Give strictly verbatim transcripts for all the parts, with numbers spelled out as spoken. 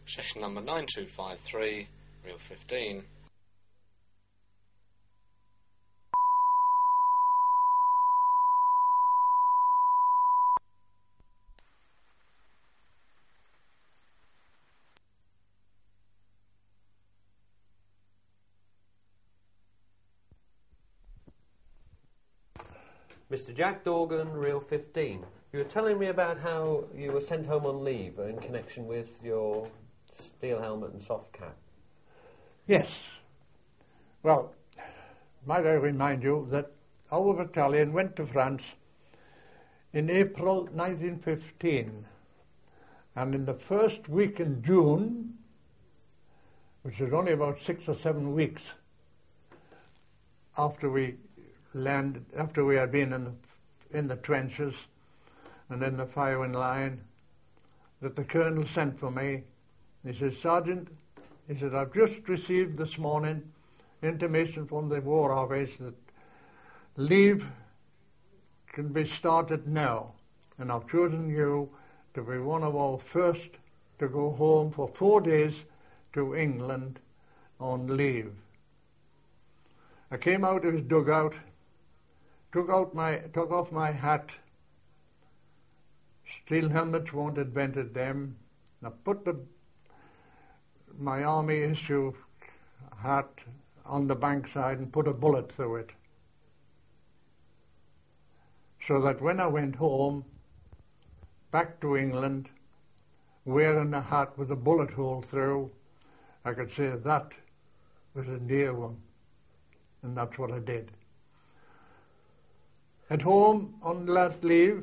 Session number nine two five three, reel fifteen. Mister Jack Dorgan, reel fifteen. You were telling me about how you were sent home on leave in connection with your steel helmet and soft cap. Yes. Well, might I remind you that our battalion went to France in April nineteen fifteen, and in the first week in June, which was only about six or seven weeks after we landed, after we had been in the, in the trenches and in the firing line, that the colonel sent for me. He said, "Sergeant," he said, "I've just received this morning intimation from the War Office that leave can be started now, and I've chosen you to be one of our first to go home for four days to England on leave." I came out of his dugout, took out my, took off my hat. Steel helmets weren't invented then. I put the, my army issue hat on the bankside and put a bullet through it, so that when I went home, back to England, wearing a hat with a bullet hole through, I could say that was a near one. And that's what I did. At home, on last leave,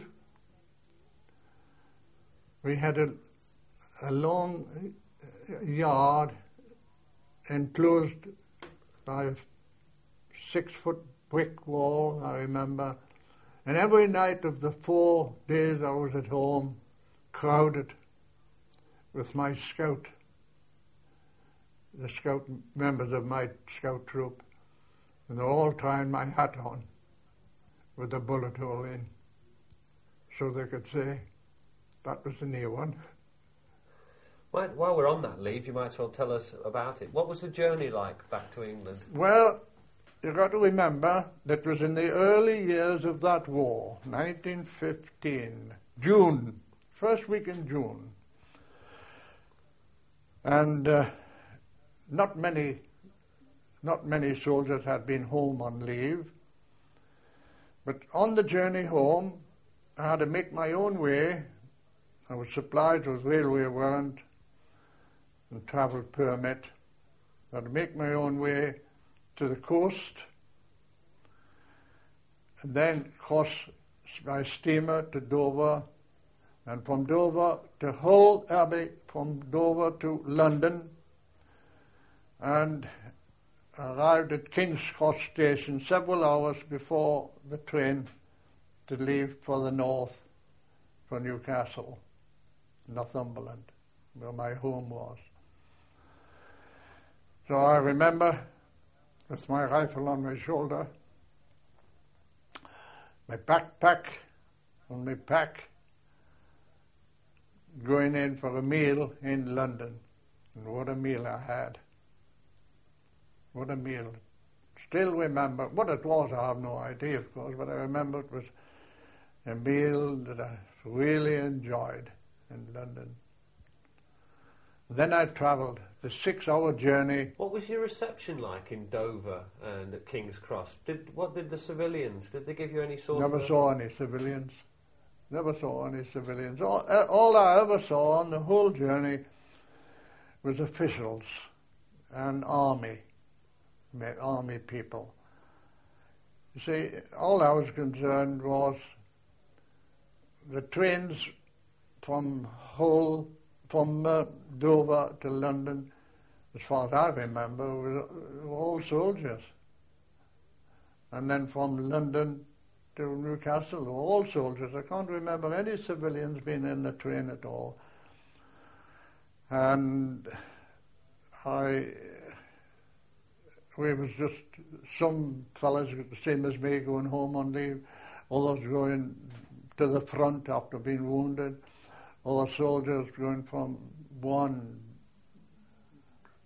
we had a, a long yard enclosed by a six-foot brick wall, I remember. And every night of the four days I was at home, crowded with my scout, the scout members of my scout troop, and they're all tying my hat on with a bullet hole in, so they could say that was a near one. While we're on that leave, you might as well tell us about it. What was the journey like back to England? Well, you've got to remember that it was in the early years of that war, nineteen fifteen, June, first week in June. And uh, not many, not many soldiers had been home on leave. But on the journey home, I had to make my own way. I was supplied with railway warrant and travel permit. I had to make my own way to the coast, and then cross by steamer to Dover, and from Dover to Hull Abbey, from Dover to London, and arrived at King's Cross Station several hours before the train to leave for the north, for Newcastle, Northumberland, where my home was. So I remember, with my rifle on my shoulder, my backpack on my pack, going in for a meal in London. And what a meal I had. What a meal. Still remember, what it was I have no idea, of course, but I remember it was a meal that I really enjoyed in London. Then I travelled the six-hour journey. What was your reception like in Dover and at King's Cross? Did what did the civilians, did they give you any sort Never of... saw any civilians. Never saw any civilians. All, uh, all I ever saw on the whole journey was officials and army. army people. You see, all I was concerned was the trains from Hull, from uh, Dover to London, as far as I remember, were all soldiers. And then from London to Newcastle, were all soldiers. I can't remember any civilians being in the train at all. And I... We was just some fellas, the same as me, going home on leave, others going to the front after being wounded, other soldiers going from one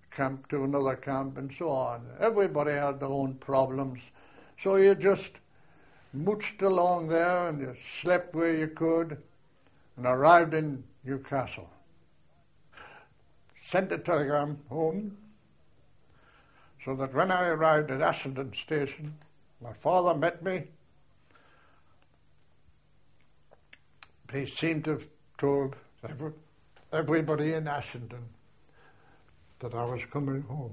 camp to another camp and so on. Everybody had their own problems. So you just mooched along there and you slept where you could and arrived in Newcastle. Sent a telegram home so that when I arrived at Ashenden Station, my father met me. He seemed to have told every, everybody in Ashenden that I was coming home.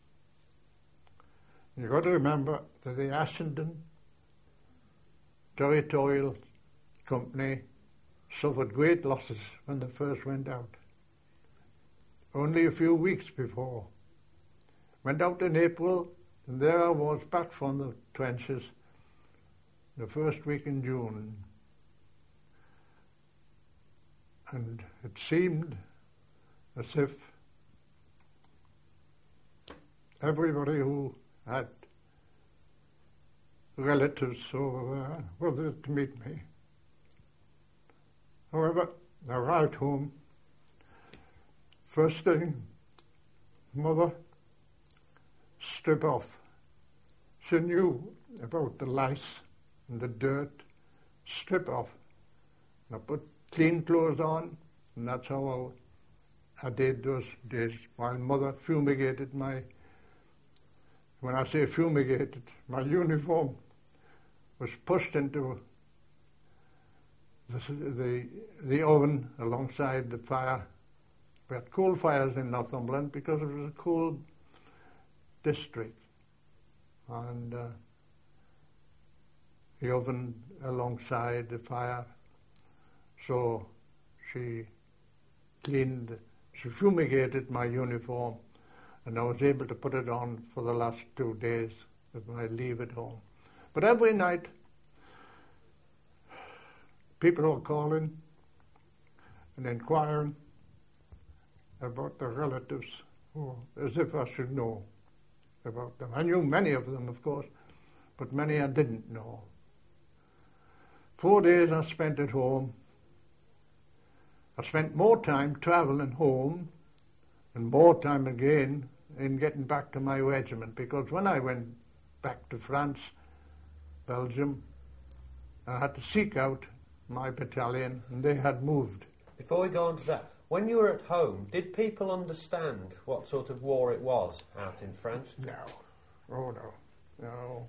You've got to remember that the Ashenden Territorial Company suffered great losses when they first went out. Only a few weeks before. Went out in April, and there I was back from the trenches the first week in June. And it seemed as if everybody who had relatives over there were there to meet me. However, I arrived home. First thing, Mother, strip off. She knew about the lice and the dirt. Strip off. And I put clean clothes on, and that's how I, I did those days while Mother fumigated my, when I say fumigated, my uniform was pushed into the, the, the oven alongside the fire. We had coal fires in Northumberland because it was a coal district. And uh, the oven alongside the fire. So she cleaned, she fumigated my uniform, and I was able to put it on for the last two days of my leave at home. But every night, people were calling and inquiring about their relatives, oh, as if I should know about them. I knew many of them, of course, but many I didn't know. Four days I spent at home. I spent more time travelling home and more time again in getting back to my regiment, because when I went back to France, Belgium, I had to seek out my battalion, and they had moved. Before we go on to that, when you were at home, did people understand what sort of war it was out in France? No. Oh, no. No.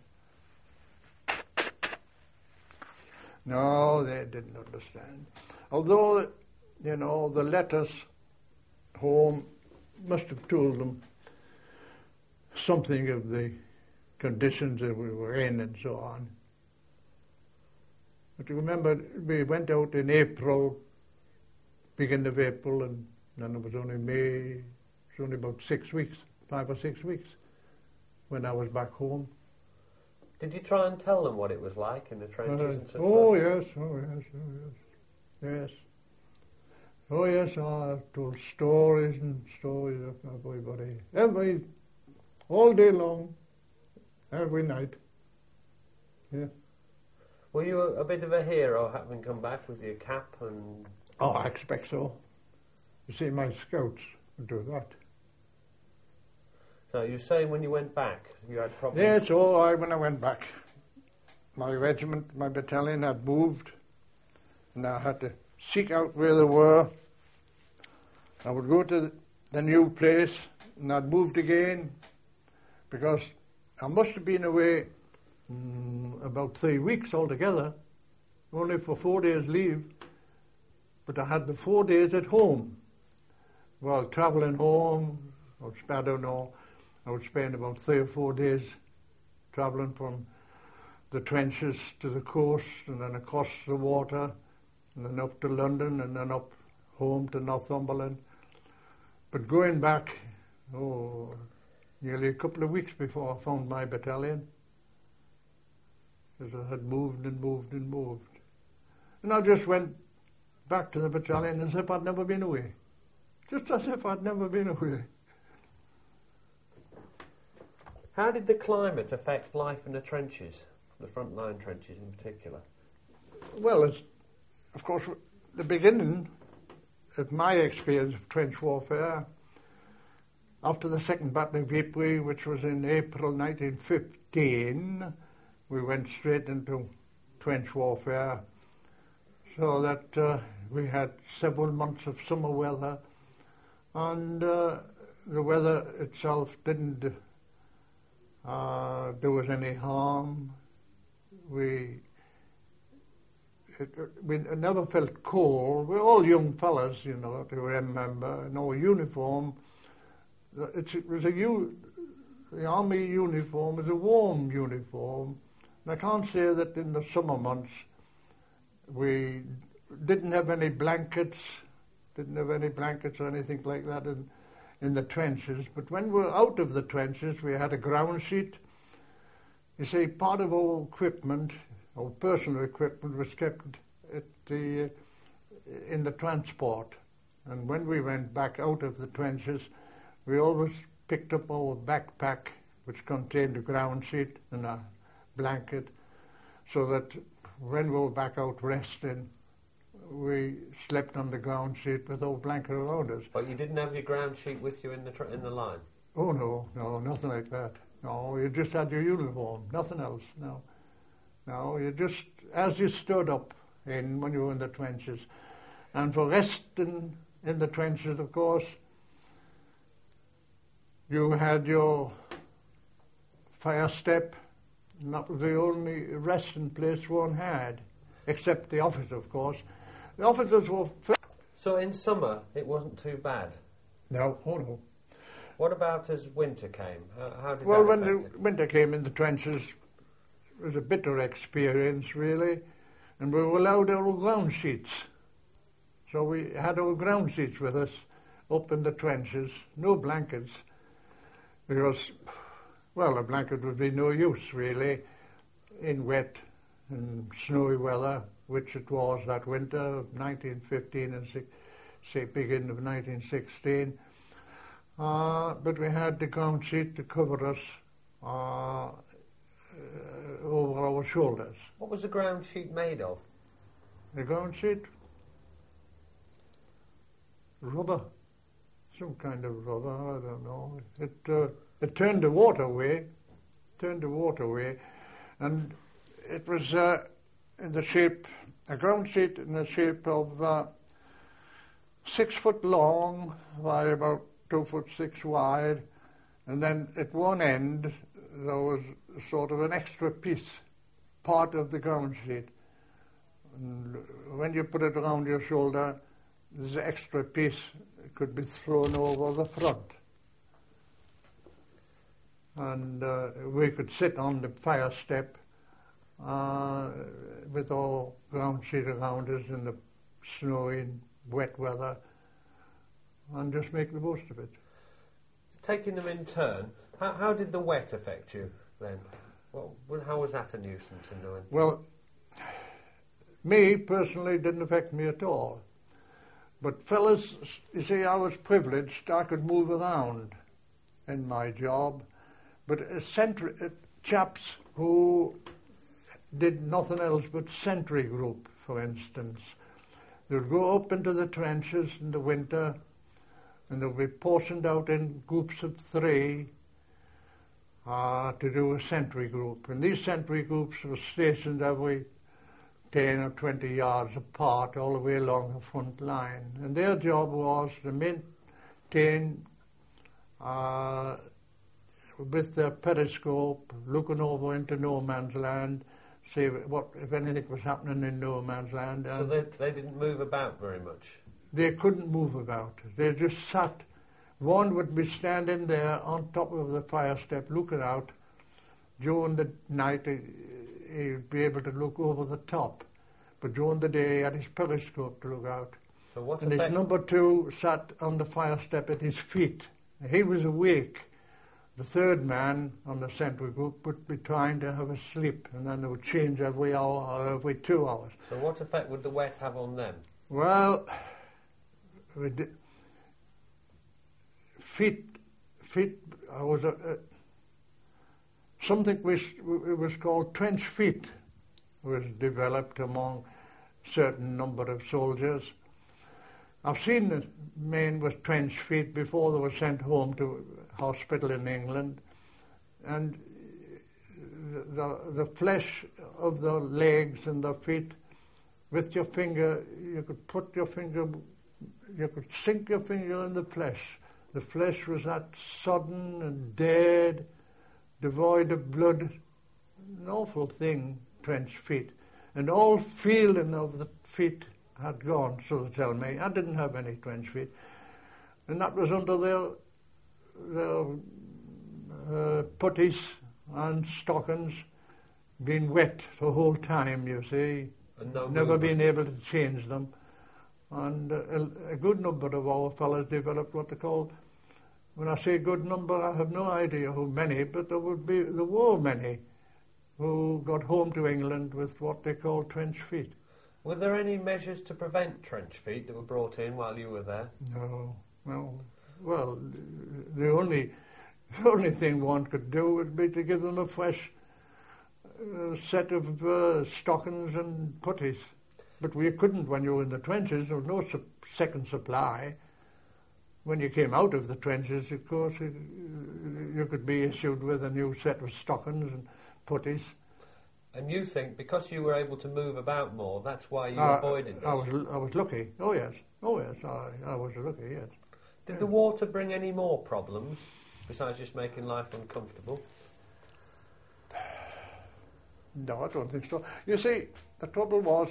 No, they didn't understand. Although, you know, the letters home must have told them something of the conditions that we were in and so on. But you remember, we went out in April, beginning of April, and then it was only May, it was only about six weeks, five or six weeks, when I was back home. Did you try and tell them what it was like in the trenches Uh, and such? oh, like? yes, oh, yes, oh, yes. Yes. Oh, yes, I told stories and stories of everybody. Every, all day long, every night. Yeah. Were you a, a bit of a hero having come back with your cap and... Oh, I expect so. You see, my scouts would do that. So you're saying when you went back, you had problems? Yes, oh, I, when I went back, my regiment, my battalion had moved, and I had to seek out where they were. I would go to the, the new place, and I'd moved again, because I must have been away um, about three weeks altogether, only for four days leave, but I had the four days at home. While travelling home, or I don't know, I would spend about three or four days travelling from the trenches to the coast, and then across the water, and then up to London, and then up home to Northumberland. But going back, oh, nearly a couple of weeks before I found my battalion, because I had moved and moved and moved. And I just went back to the battalion as if I'd never been away. Just as if I'd never been away. How did the climate affect life in the trenches, the front line trenches in particular? Well, it's, of course, the beginning of my experience of trench warfare, after the Second Battle of Ypres, which was in April nineteen fifteen, we went straight into trench warfare, so that uh, we had several months of summer weather, and uh, the weather itself didn't uh, do us any harm. We it, we never felt cold. We're all young fellas, you know, to remember. No uniform. It's, it was a u- the army uniform is a warm uniform. And I can't say that in the summer months we didn't have any blankets, didn't have any blankets or anything like that in, in the trenches. But when we were out of the trenches, we had a ground sheet. You see, part of our equipment, our personal equipment, was kept at the uh, in the transport. And when we went back out of the trenches, we always picked up our backpack, which contained a ground sheet and a blanket, so that when we were back out resting, we slept on the ground sheet with our blanket around us. But you didn't have your ground sheet with you in the tr- in the line? Oh, no, no, nothing like that. No, you just had your uniform, nothing else, no. No, you just, as you stood up in when you were in the trenches. And for resting in the trenches, of course, you had your fire step, and that was the only resting place one had, except the office, of course. The officers were... So in summer, it wasn't too bad? No, oh no. What about as winter came? How, how did Well, that when affect the it? winter came in the trenches, it was a bitter experience, really. And we were allowed our ground sheets. So we had our ground sheets with us up in the trenches, no blankets, because, well, a blanket would be no use, really, in wet and snowy weather, which it was that winter of nineteen fifteen and six, say beginning of nineteen sixteen. Uh, but we had the ground sheet to cover us uh, uh, over our shoulders. What was the ground sheet made of? The ground sheet? Rubber. Some kind of rubber, I don't know. It uh, it turned the water away, turned the water away, and it was uh, in the shape, a ground sheet in the shape of uh, six foot long by about two foot six wide, and then at one end there was sort of an extra piece, part of the ground sheet. And when you put it around your shoulder, this extra piece could be thrown over the front. And uh, we could sit on the fire step uh, with our ground sheet around us in the snowy and wet weather and just make the most of it. Taking them in turn, how, how did the wet affect you then? Well, how was that a nuisance in the winter? Well, me personally didn't affect me at all. But fellas, you see, I was privileged. I could move around in my job. But a sentry, uh, chaps who did nothing else but sentry group, for instance, they would go up into the trenches in the winter, and they would be portioned out in groups of three uh, to do a sentry group. And these sentry groups were stationed every ten or twenty yards apart all the way along the front line. And their job was to maintain, uh, with their periscope, looking over into no man's land, see what if anything was happening in no man's land. So they, they didn't move about very much? They couldn't move about. They just sat. One would be standing there on top of the fire step looking out. During the night, he'd be able to look over the top. But during the day, he had his periscope to look out. So what and effect? his number two sat on the fire step at his feet. He was awake. The third man on the sentry group would be trying to have a sleep, and then they would change every hour or every two hours. So what effect would the wet have on them? Well, we did, feet, feet uh, was a, uh, something which it was called trench feet was developed among certain number of soldiers, I've seen the men with trench feet before they were sent home to hospital in England, and the the flesh of the legs and the feet, with your finger, you could put your finger, you could sink your finger in the flesh. The flesh was that sodden and dead, devoid of blood, an awful thing, trench feet. And all feeling of the feet had gone, so they tell me. I didn't have any trench feet. And that was under their, their uh, puttees and stockings, being wet the whole time, you see. And no Never movement. been able to change them. And uh, a, a good number of our fellows developed what they call, when I say good number, I have no idea how many, but there would be, there were many who got home to England with what they call trench feet. Were there any measures to prevent trench feet that were brought in while you were there? No, no. Well, the only, the only thing one could do would be to give them a fresh uh, set of uh, stockings and puttees. But we couldn't when you were in the trenches. There was no su- second supply. When you came out of the trenches, of course, you, you could be issued with a new set of stockings and puttees. And you think because you were able to move about more, that's why you Uh, avoided this? I was, I was lucky. Oh yes, oh yes, I, I was lucky. Yes. Did the water bring any more problems besides just making life uncomfortable? No, I don't think so. You see, the trouble was,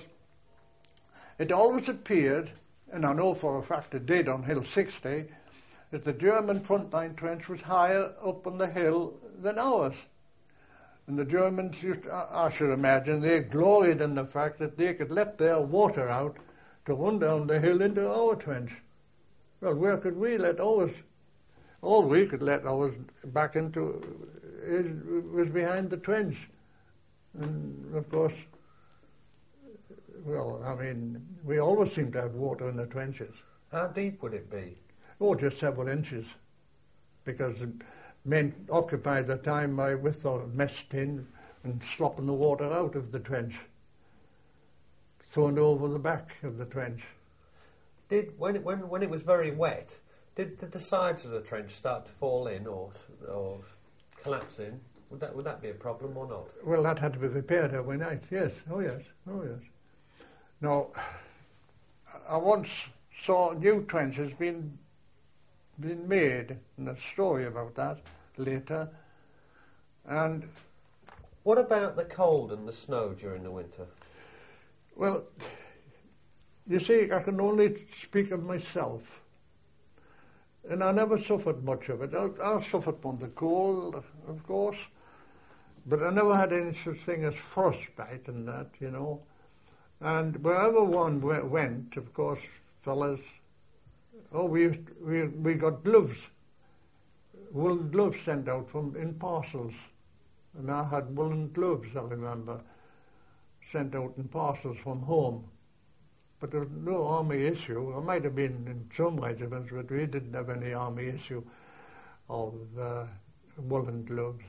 it always appeared, and I know for a fact it did on Hill sixty, that the German frontline trench was higher up on the hill than ours. And the Germans, used, I, I should imagine, they gloried in the fact that they could let their water out to run down the hill into our trench. Well, where could we let ours? All we could let ours back into is, was behind the trench. And of course, well, I mean, we always seem to have water in the trenches. How deep would it be? Oh, just several inches. Because men occupied the time by, with the mess tin and slopping the water out of the trench, throwing it over the back of the trench. Did when it, when when it was very wet, did the, the sides of the trench start to fall in or or collapse in? Would that would that be a problem or not? Well, that had to be repaired every night. Yes. Oh yes. Oh yes. Now, I once saw new trenches being being made, and a story about that later. And What about the cold and the snow during the winter? well, you see, I can only speak of myself, and I never suffered much of it. I, I suffered from the cold, of course, but I never had any such thing as frostbite and that, you know. And wherever one w- went, of course, fellas, oh, we used, we we got gloves, woolen gloves sent out from in parcels, and I had woolen gloves, I remember, sent out in parcels from home. But there was no army issue. There might have been in some regiments, but we didn't have any army issue of uh, woolen gloves.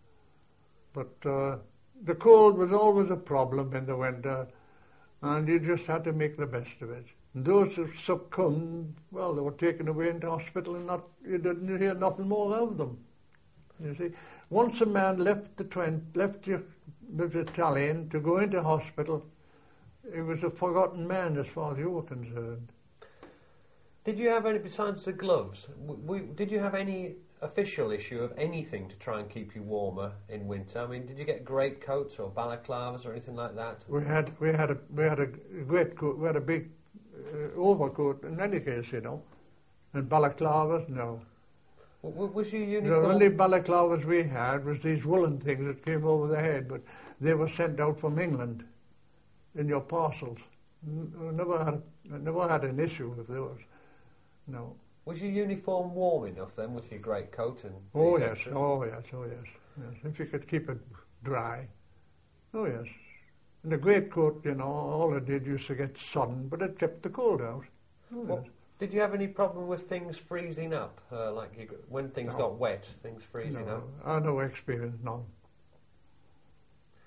But uh, the cold was always a problem in the winter, and you just had to make the best of it. And those who succumbed, well, they were taken away into hospital, and not you didn't hear nothing more of them. You see, once a man left the Trent, left your, the battalion to go into hospital, he was a forgotten man as far as you were concerned. Did you have any, besides the gloves, w- w- did you have any official issue of anything to try and keep you warmer in winter? I mean, did you get greatcoats or balaclavas or anything like that? We had we had a we had a great coat, we had a big uh, overcoat in any case, you know, and balaclavas, no. W- w- was your The uniform... only balaclavas we had was these woolen things that came over the head, but they were sent out from England in your parcels. N- Never had never had an issue with those. No. Was your uniform warm enough then with your greatcoat and... Oh the yes. extra- Oh yes. Oh yes. Yes. If you could keep it dry. Oh yes. And the greatcoat, you know, all it did used to get sun, but it kept the cold out. Oh, Well, yes. did you have any problem with things freezing up? Uh, like you, g- when things No. got wet, things freezing No, up? I had no experience, none.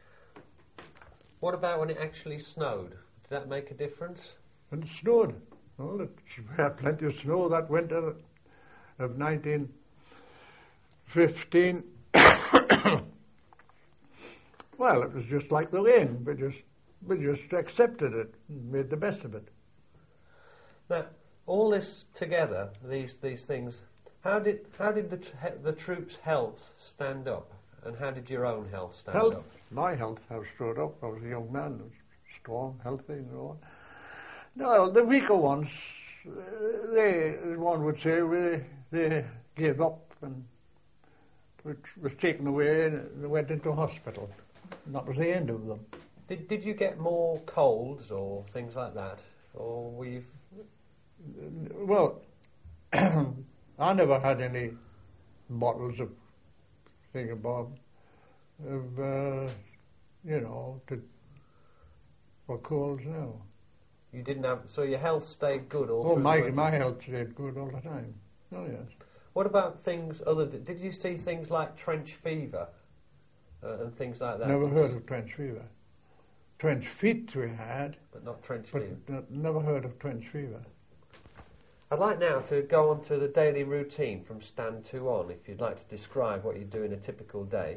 What about when it actually snowed? Did that make a difference? And it snowed. Well, it, we had plenty of snow that winter of nineteen fifteen. Well, it was just like the rain. We just we just accepted it, and made the best of it. Now, all this together, these these things, how did how did the tr- the troops' health stand up, and how did your own health stand Health, up? my health has stood up. I was a young man, I was strong, healthy, and so on. No, the weaker ones, uh, they, as one would say, they, they gave up and it was taken away and they went into hospital. And that was the end of them. Did did you get more colds or things like that, or were you? Well, I never had any bottles of thingamabob, of uh, you know, to, for colds. No. You didn't have, so your health stayed good all Oh, through my the winter? my health stayed good all the time. Oh yes. What about things other? Th- did you see things like trench fever uh, and things like that? Never heard of trench fever. Trench feet we had, But not trench but fever. n- never heard of trench fever. I'd like now to go on to the daily routine from stand two on, if you'd like to describe what you do in a typical day.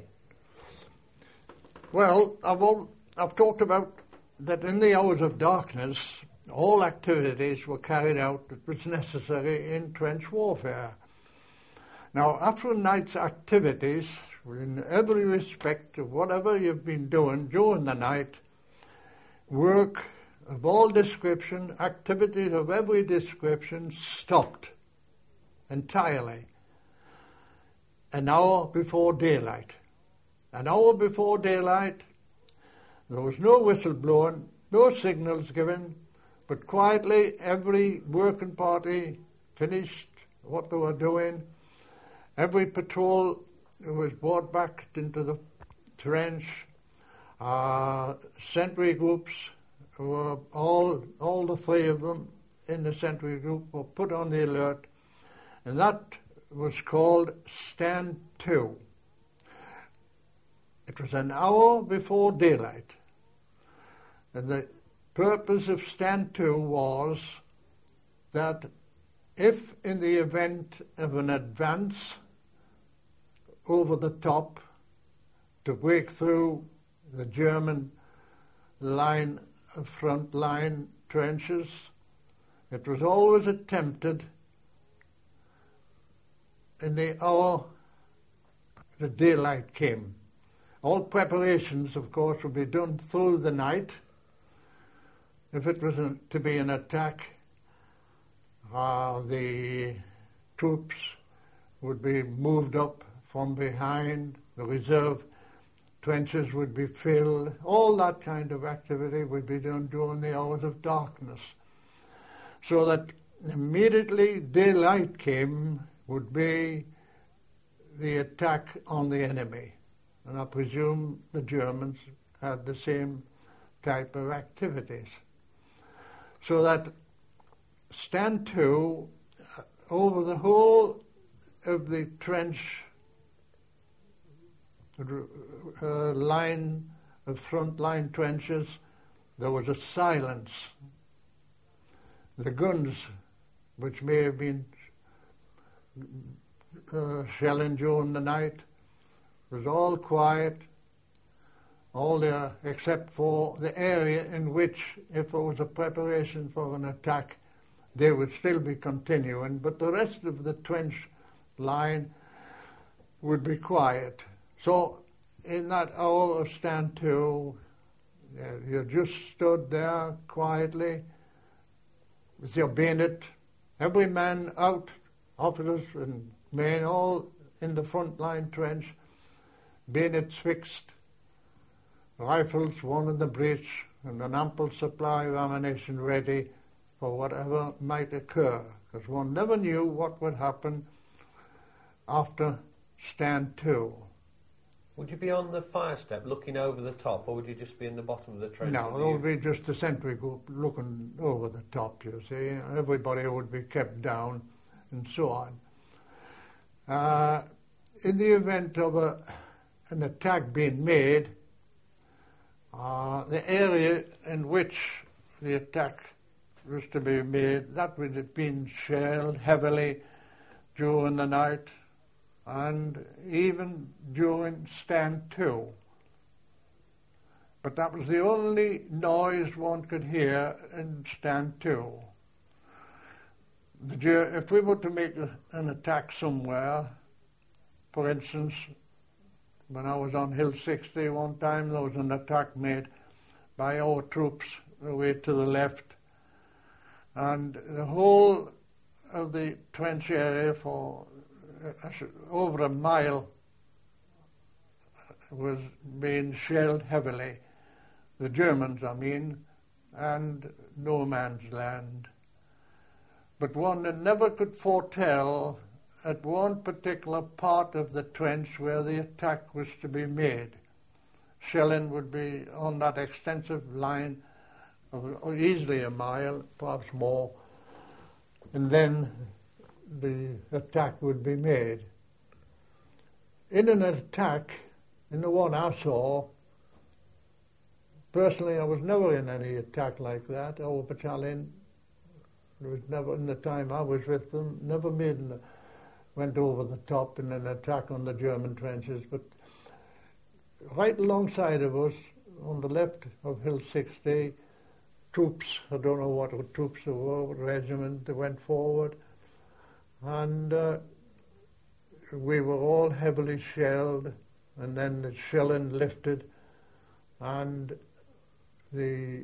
Well, I've all, I've talked about that in the hours of darkness, all activities were carried out that was necessary in trench warfare. Now, after a night's activities, in every respect of whatever you've been doing during the night, work of all description, activities of every description stopped entirely. An hour before daylight. An hour before daylight, there was no whistle blowing, no signals given, but quietly every working party finished what they were doing. Every patrol was brought back into the trench. Uh, sentry groups were all, all the three of them in the sentry group were put on the alert, and that was called Stand Two. It was an hour before daylight, and the purpose of Stand Two was that if in the event of an advance over the top to break through the German line, front line trenches, it was always attempted in the hour the daylight came. All preparations, of course, would be done through the night. If it was a, to be an attack, uh, the troops would be moved up from behind, the reserve trenches would be filled, all that kind of activity would be done during the hours of darkness. So that immediately daylight came would be the attack on the enemy. And I presume the Germans had the same type of activities. So that Stand Two, over the whole of the trench uh, line of front line trenches, there was a silence. The guns, which may have been uh, shelling during the night, was all quiet, all there except for the area in which, if there was a preparation for an attack, they would still be continuing, but the rest of the trench line would be quiet. So in that hour of Stand Two, you just stood there quietly with your bayonet, every man out, officers and men all in the front line trench, bayonets fixed, rifles one in the breech, and an ample supply of ammunition ready for whatever might occur, because one never knew what would happen after Stand Two. Would you be on the fire step looking over the top, or would you just be in the bottom of the trench? No, there would be just a sentry group looking over the top, you see. Everybody would be kept down and so on. Uh, in the event of a, an attack being made, uh, the area in which the attack was to be made, that would have been shelled heavily during the night and even during stand two. But that was the only noise one could hear in stand two. The, if we were to make a, an attack somewhere, for instance, when I was on Hill sixty one time, there was an attack made by our troops away to the left, and the whole of the trench area for uh, over a mile was being shelled heavily. The Germans, I mean, and no man's land. But one that never could foretell at one particular part of the trench where the attack was to be made. Shelling would be on that extensive line of easily a mile, perhaps more, and then the attack would be made. In an attack, in the one I saw, personally I was never in any attack like that. Our battalion was never, in the time I was with them, never made an, went over the top in an attack on the German trenches, but right alongside of us, on the left of Hill sixty, troops, I don't know what troops they were, what regiment, they went forward, and uh, we were all heavily shelled, and then the shelling lifted, and the,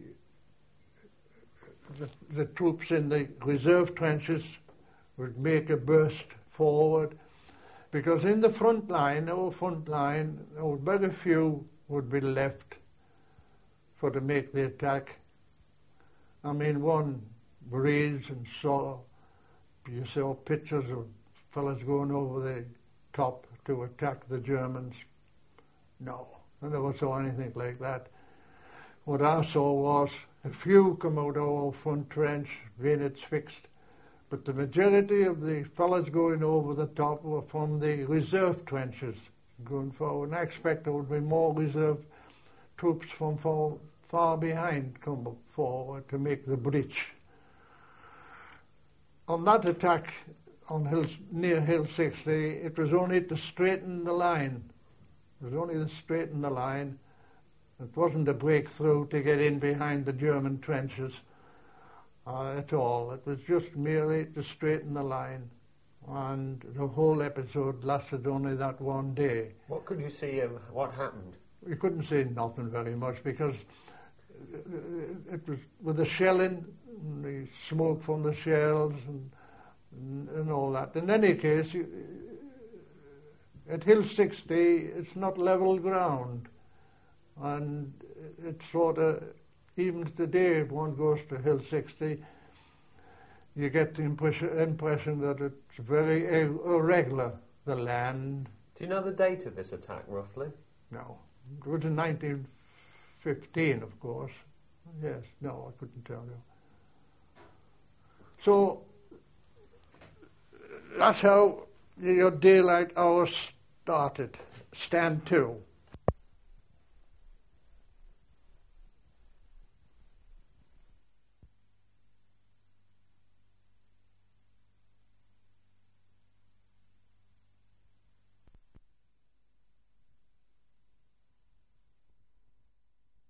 the the troops in the reserve trenches would make a burst forward, because in the front line, our front line, our very few would be left for to make the attack. I mean, one reads and saw, you saw pictures of fellas going over the top to attack the Germans. No, I never saw anything like that. What I saw was a few come out of our front trench, bayonets fixed, but the majority of the fellas going over the top were from the reserve trenches going forward. And I expect there would be more reserve troops from far, far behind come forward to make the breach. On that attack on Hill, near Hill sixty, it was only to straighten the line. It was only to straighten the line. It wasn't a breakthrough to get in behind the German trenches uh, at all. It was just merely to straighten the line. And the whole episode lasted only that one day. What could you see of what happened? We couldn't see nothing very much because it was with the shelling, and the smoke from the shells and, and all that. In any case, you, at Hill sixty, it's not level ground. And it's sort of, even today, if one goes to Hill sixty, you get the impression, impression that it's very irregular, the land. Do you know the date of this attack, roughly? No. It was in nineteen fifteen, of course. Yes, no, I couldn't tell you. So, that's how your daylight hours started, stand two.